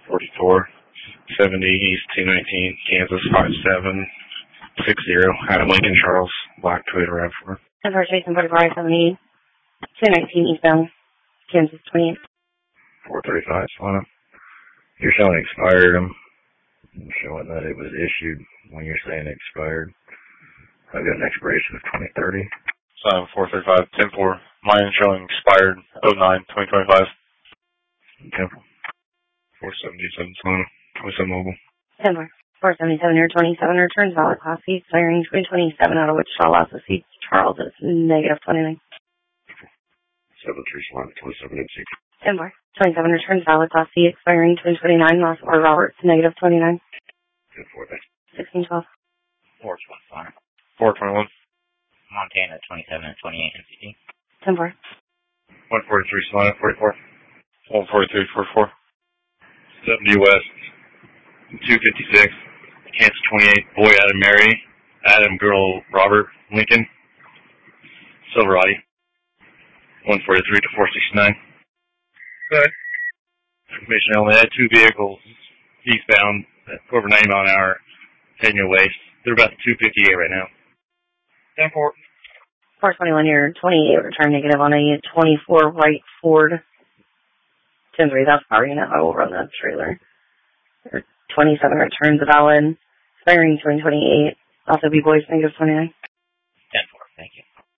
44, 70 East 219, Kansas 5760, out of Lincoln, Charles, black Toyota RAV4. 10 for Jason 45, 70, 219 eastbound, Kansas 28. 435, Solana. You're showing expired. I'm showing that it was issued when you're saying expired. I've got an expiration of 2030. Sign 435, 10-4. Mine showing expired 09/2025. Temple. 477, Solana. 27 mobile. 10 for 477 or 27, returns valid Class C, expiring 2027, out of Wichita, Lassa C, Charles is negative 29. 73, Solana. 27 MC. 10 for 27, returns valid Class C, expiring 2029, Lassa or Roberts, negative 29. 10-4, thanks. 1612. 421, Solana. 421. Montana 27 and 28 NCD. 10 for 143, Solana. 44. 143, 44. 70 West 256, Kansas 28, boy Adam Mary, Adam girl Robert, Lincoln, Silverado, 143 to 469. Good. Information only had 2 vehicles eastbound at over 90 mile an hour heading your waste. They're about 258 right now. 10-4. 421, your 28, return negative on a 24 right Ford. 10-3, that's power unit. I will run that trailer. 27 returns valid, expiring 2028. Also, B boys negative 29. 10-4, thank you.